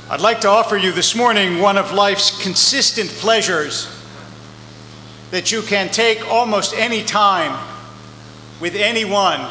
I'd like to offer you this morning one of life's consistent pleasures that you can take almost any time with anyone.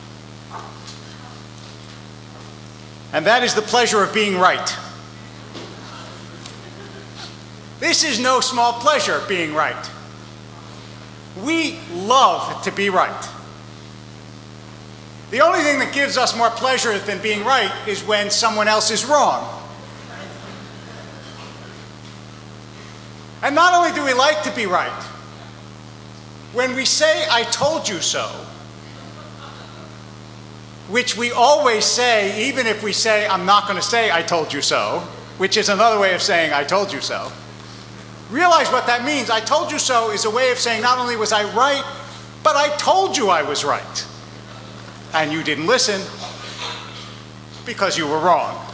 And that is the pleasure of being right. This is no small pleasure, being right. We love to be right. The only thing that gives us more pleasure than being right is when someone else is wrong. And not only do we like to be right, when we say, "I told you so," which we always say, even if we say, "I'm not going to say I told you so," which is another way of saying, "I told you so," realize what that means. "I told you so" is a way of saying not only was I right, but I told you I was right. And you didn't listen because you were wrong.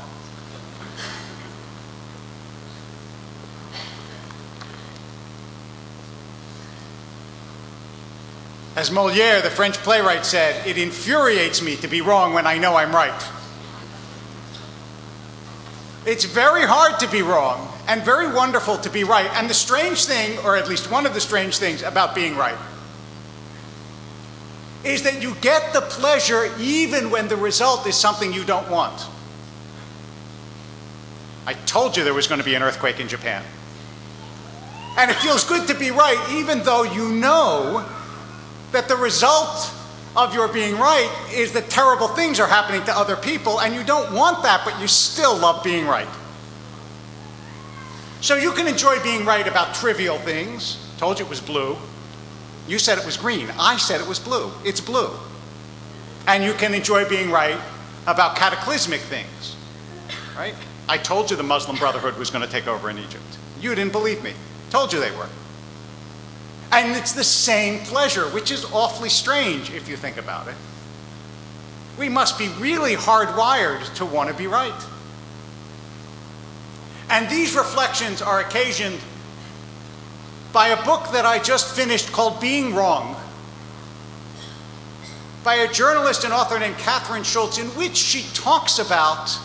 As Molière, the French playwright, said, "It infuriates me to be wrong when I know I'm right." It's very hard to be wrong and very wonderful to be right. And the strange thing, or at least one of the strange things about being right, is that you get the pleasure even when the result is something you don't want. I told you there was going to be an earthquake in Japan. And it feels good to be right even though you know that the result of your being right is that terrible things are happening to other people, and you don't want that, but you still love being right. So you can enjoy being right about trivial things. Told you it was blue. You said it was green. I said it was blue. It's blue. And you can enjoy being right about cataclysmic things, right? I told you the Muslim Brotherhood was going to take over in Egypt. You didn't believe me. Told you they were. And it's the same pleasure, which is awfully strange if you think about it. We must be really hardwired to want to be right. And these reflections are occasioned by a book that I just finished called Being Wrong, by a journalist and author named Kathryn Schulz, in which she talks about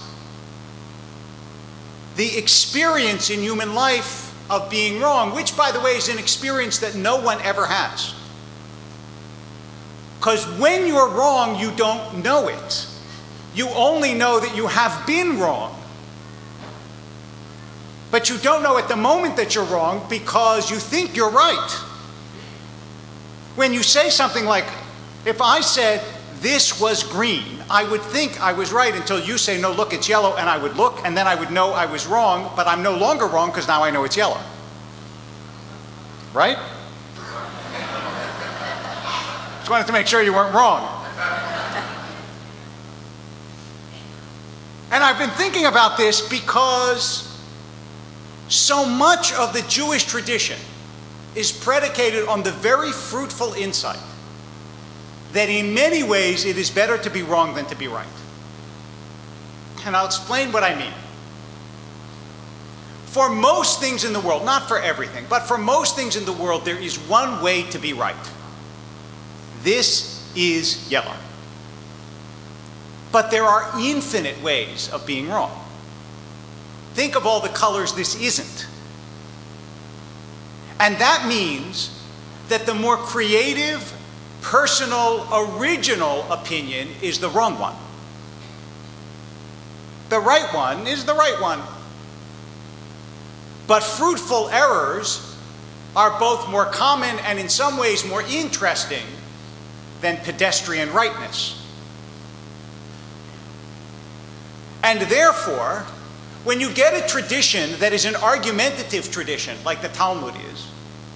the experience in human life of being wrong, which, by the way, is an experience that no one ever has. Because when you're wrong, you don't know it. You only know that you have been wrong. But you don't know at the moment that you're wrong because you think you're right. When you say something like, if I said this was green, I would think I was right until you say, no, look, it's yellow, and I would look, and then I would know I was wrong, but I'm no longer wrong because now I know it's yellow. Right? Just wanted to make sure you weren't wrong. And I've been thinking about this because so much of the Jewish tradition is predicated on the very fruitful insight that in many ways it is better to be wrong than to be right. And I'll explain what I mean. For most things in the world, not for everything, but for most things in the world, there is one way to be right. This is yellow. But there are infinite ways of being wrong. Think of all the colors this isn't. And that means that the more creative, personal, original opinion is the wrong one. The right one is the right one. But fruitful errors are both more common and in some ways more interesting than pedestrian rightness. And therefore, when you get a tradition that is an argumentative tradition, like the Talmud is,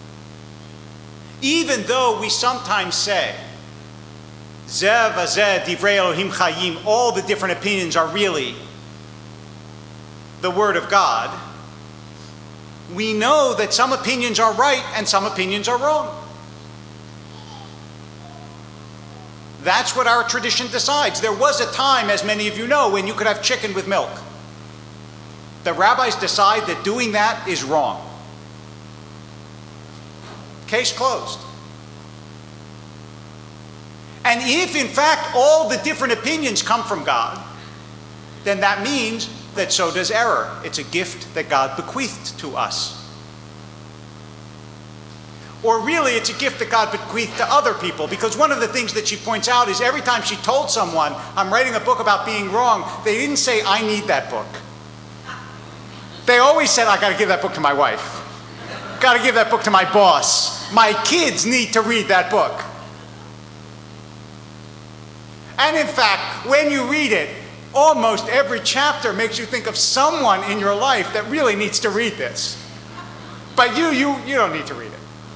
even though we sometimes say, Zeh vazeh divrei Elohim chayim, all the different opinions are really the Word of God, we know that some opinions are right and some opinions are wrong. That's what our tradition decides. There was a time, as many of you know, when you could have chicken with milk. The rabbis decide that doing that is wrong. Case closed. And if, in fact, all the different opinions come from God, then that means that so does error. It's a gift that God bequeathed to us. Or really, it's a gift that God bequeathed to other people, because one of the things that she points out is every time she told someone, I'm writing a book about being wrong, they didn't say, I need that book. They always said, I got to give that book to my wife. Got to give that book to my boss. My kids need to read that book. And in fact, when you read it, almost every chapter makes you think of someone in your life that really needs to read this. But you don't need to read it.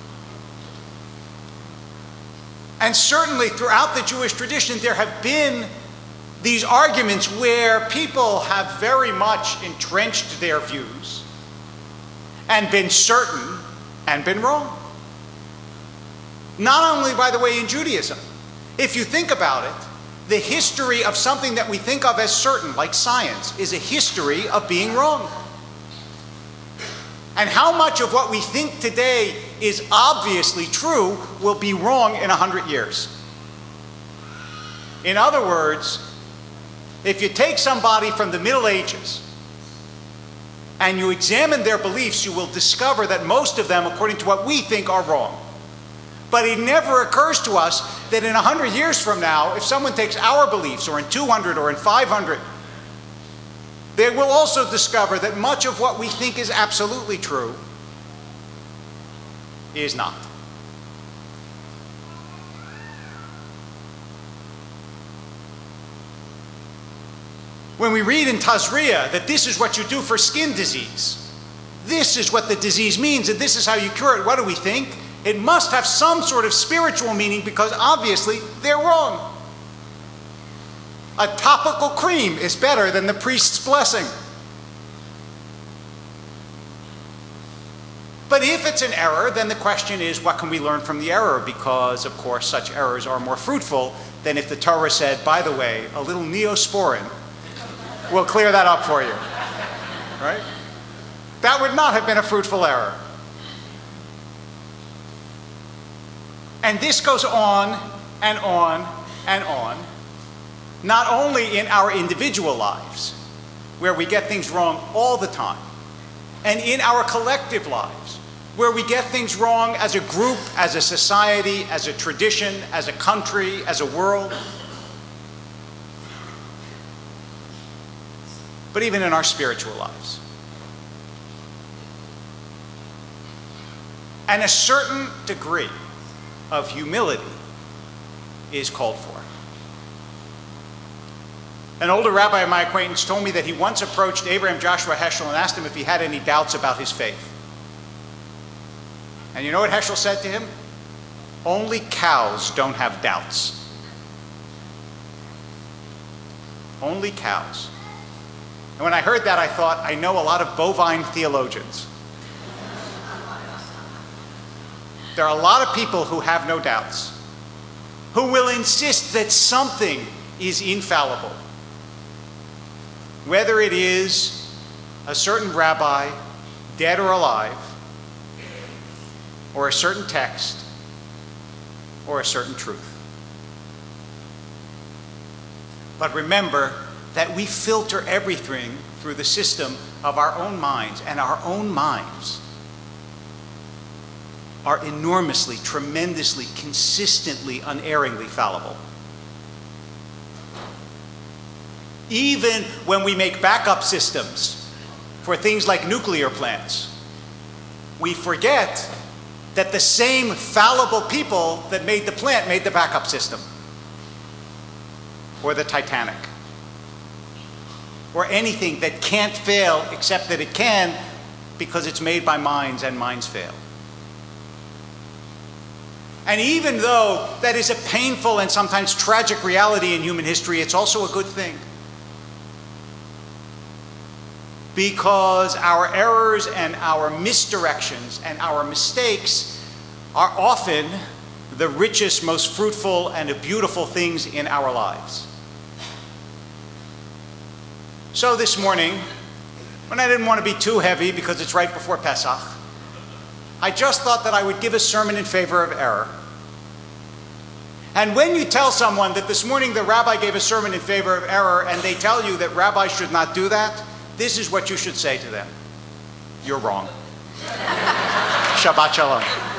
And certainly throughout the Jewish tradition, there have been these arguments where people have very much entrenched their views and been certain and been wrong. Not only, by the way, in Judaism. If you think about it, the history of something that we think of as certain, like science, is a history of being wrong. And how much of what we think today is obviously true will be wrong in 100 years. In other words, if you take somebody from the Middle Ages and you examine their beliefs, you will discover that most of them, according to what we think, are wrong. But it never occurs to us that in 100 years from now, if someone takes our beliefs, or in 200 or in 500, they will also discover that much of what we think is absolutely true is not. When we read in Tazria that this is what you do for skin disease, this is what the disease means, and this is how you cure it, what do we think? It must have some sort of spiritual meaning, because obviously they're wrong. A topical cream is better than the priest's blessing. But if it's an error, then the question is, what can we learn from the error? Because, of course, such errors are more fruitful than if the Torah said, by the way, a little Neosporin will clear that up for you. Right? That would not have been a fruitful error. And this goes on and on and on. Not only in our individual lives, where we get things wrong all the time, and in our collective lives, where we get things wrong as a group, as a society, as a tradition, as a country, as a world. But even in our spiritual lives. And a certain degree of humility is called for. An older rabbi of my acquaintance told me that he once approached Abraham Joshua Heschel and asked him if he had any doubts about his faith. And you know what Heschel said to him? Only cows don't have doubts. Only cows. And when I heard that, I thought, I know a lot of bovine theologians. There are a lot of people who have no doubts, who will insist that something is infallible. Whether it is a certain rabbi, dead or alive, or a certain text, or a certain truth. But remember that we filter everything through the system of our own minds, and our own minds are enormously, tremendously, consistently, unerringly fallible. Even when we make backup systems for things like nuclear plants, we forget that the same fallible people that made the plant made the backup system, or the Titanic, or anything that can't fail except that it can because it's made by minds and minds fail. And even though that is a painful and sometimes tragic reality in human history, it's also a good thing. Because our errors and our misdirections and our mistakes are often the richest, most fruitful, and beautiful things in our lives. So this morning, when I didn't want to be too heavy because it's right before Pesach, I just thought that I would give a sermon in favor of error. And when you tell someone that this morning the rabbi gave a sermon in favor of error and they tell you that rabbis should not do that, this is what you should say to them. You're wrong. Shabbat shalom.